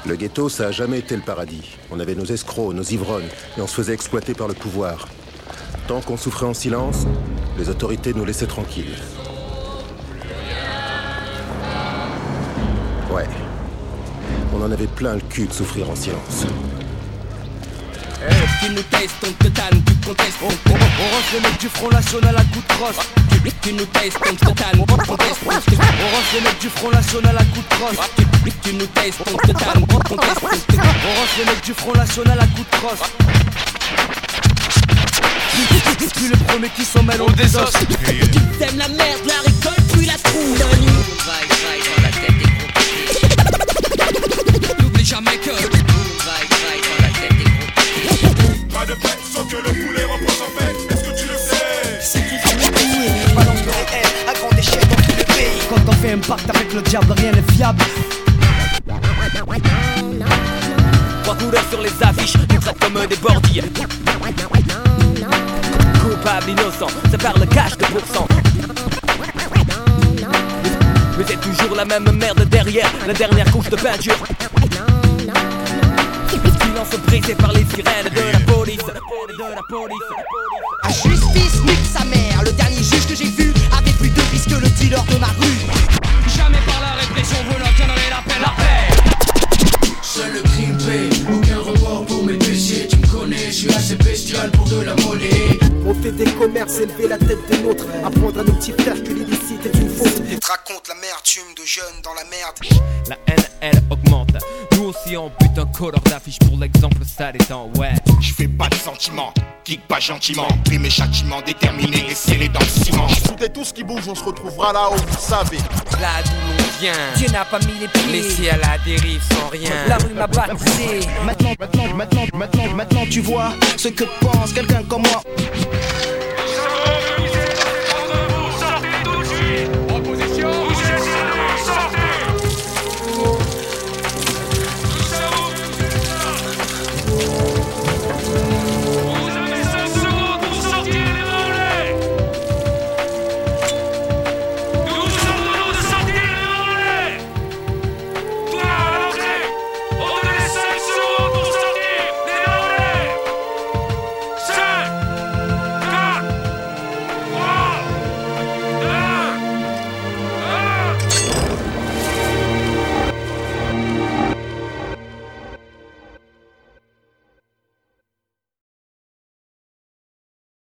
Le ghetto, ça a jamais été le paradis. On avait nos escrocs, nos ivrognes, et on se faisait exploiter par le pouvoir. Tant qu'on souffrait en silence, les autorités nous laissaient tranquilles. Ouais. On en avait plein le cul de souffrir en silence. Tu nous testes, on te tanne, tu contestes. On range les mecs du Front National à coups de crosse. Tu nous testes, on te tanne, tu contestes. On range les mecs du Front National à coups de crosse. Tu nous testes, on te tanne, tu contestes. On range les mecs du Front National à coups de crosse. Tu le premier qui s'en mêle au désostre. T'aimes la merde, la récolte, puis la trouve. Vaille dans la tête des gros. N'oublie jamais que Vaille dans la tête des gros. Pas de paix sans que le poulet repose en paix. Est-ce que tu le sais? C'est qui fait le pays. Balance le réel à grande échelle dans tout le pays. quand on fait un pacte avec le diable, rien n'est fiable. Trois couleurs sur les affiches, nous traitent comme des bordilles. Coupable, innocent, ça parle cash de pourcent. Mais c'est toujours la même merde derrière la dernière couche de peinture. Silence brisé par les sirènes de la police. La justice nique sa mère. Le dernier juge que j'ai vu avait plus de vis que le dealer de ma rue. Jamais par la répression vous n'obtiendrez la paix, la paix. Seul le crime paie, aucun remords pour mes péchés. Tu me connais, je suis assez bestial pour de la monnaie. Monter des commerces, élever la tête des nôtres. Apprendre à nos petits frères que l'illicite est une faute. Et te raconte l'amertume de jeunes dans la merde. La haine, elle augmente. Nous aussi on bute un colleur d'affiche pour l'exemple ça détend, ouais. Je fais pas de sentiments, kick pas gentiment. Pris mes châtiments déterminés et scellés dans le ciment. Foutez tout ce qui bouge, on se retrouvera là où vous savez. Là d'où l'on vient, Dieu n'a pas mis les pieds. laissé à la dérive sans rien. La rue m'a baptisé. Maintenant, tu vois ce que pense quelqu'un comme moi.